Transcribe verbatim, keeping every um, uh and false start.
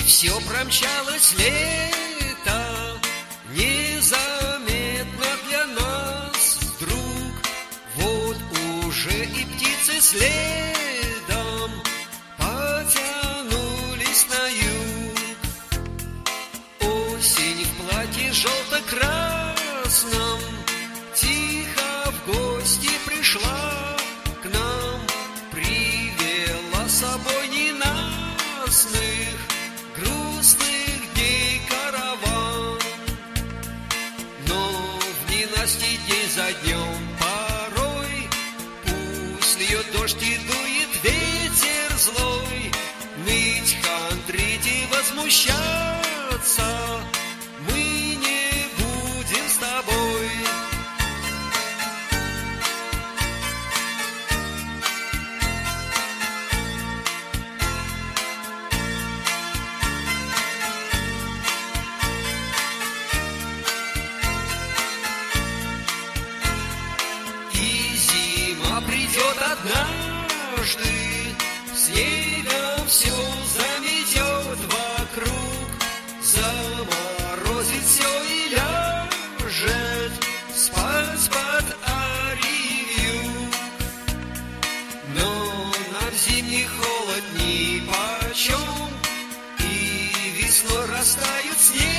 все промчалось лето, незаметно для нас вдруг. Вот уже и птицы следом потянулись на юг. Осень в платье желто-красном тихо в гости пришла к нам, привела с собой ненастных, грустных дней караван. Но в ненастье день за днем порой пусть льет дождь и дует ветер злой, ныть, хандрить и возмущаться мы не будем с тобой. Придет однажды, снегом все заметет вокруг, заморозит все и ляжет спать под оливью. Но нам зимний холод нипочем, и весной растают снег.